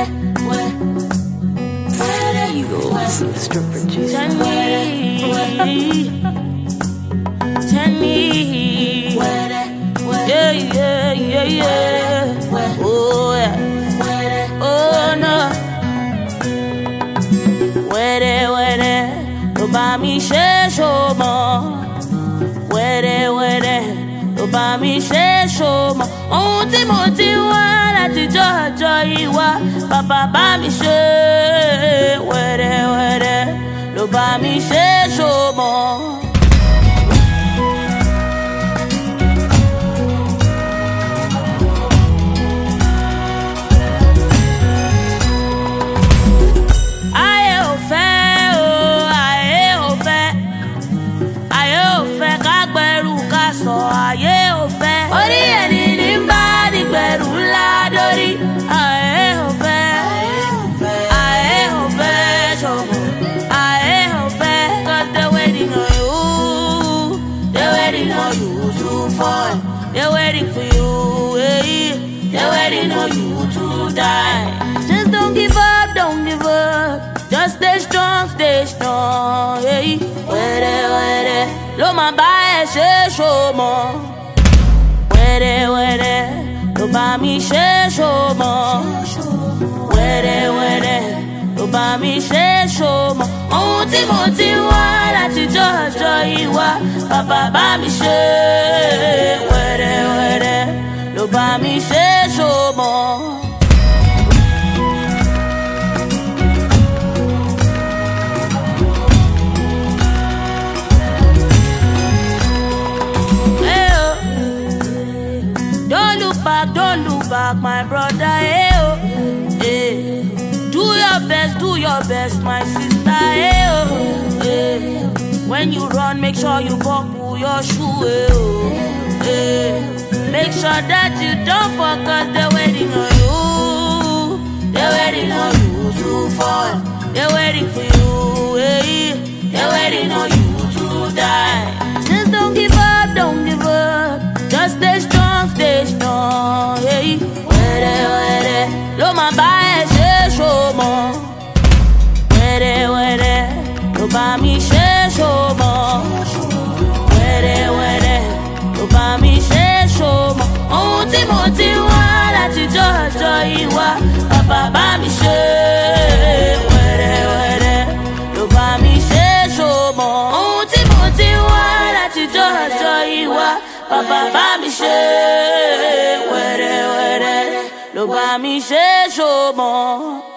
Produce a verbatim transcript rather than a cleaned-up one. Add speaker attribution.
Speaker 1: Eagles, Mister Producer.
Speaker 2: Tell me, tell me, yeah, yeah, yeah, yeah. Oh yeah, oh no. Where, where, ló bá mi ṣe ṣọmọ. Where, where, ló bá mi ṣe ṣọmọ. Ohun tí mo ti wá láti jọjọ ìwà, bàbá bá mi ṣe. Where, where, ló bá mi ṣe ṣọmọ. Ayé ò fẹ́, orí ẹni ní bá dìgbẹ̀rù ńlá dórí. Ayé ò fẹ́, ayé ò fẹ́ ṣọ̀bọ̀. Ayé ò fẹ́, 'cause they waiting on you, they waiting on you to fall. They waiting for you, hey. They waiting on you to die. Just don't give up, don't give up. Just stay strong, stay strong, hey. Where, where, ló máa bá ẹ ṣe ṣọmọ. Where, where, ló bá mi ṣe ṣọmọ. Where, where, ló bá mi ṣe ṣọmọ. Ohun tí mo ti wá láti jọjọ ìwà, bàbá bá mi ṣe. Where, where, ló bá mi ṣe ṣọmọ. Don't look back, my brother, hey, oh, hey. Do your best, do your best, my sister, hey, oh, hey. When you run, make sure you buckle your shoe, hey, oh, hey. Make sure that you don't fall, 'cause they're waiting on you. They're waiting on you to fall. They're waiting for you, hey. They're waiting on you to die. Just don't give up, don't give up. Just stay strong, stay strong, hey. Where, where, ló máa bá ẹ ṣe ṣọmọ. Where, where, ló bá mi ṣe ṣọmọ. Where, where, ló bá mi ṣe ṣọmọ. Ohun tí mo ti wá láti jọjọ ìwà, bàbá bá mi ṣe. Where, where, ló bá mi ṣe ṣọmọ. Ohun tí mo ti wá láti jọjọ ìwà, bàbá bá mi ṣe. Where, where, ló bá mi ṣe ṣọmọ.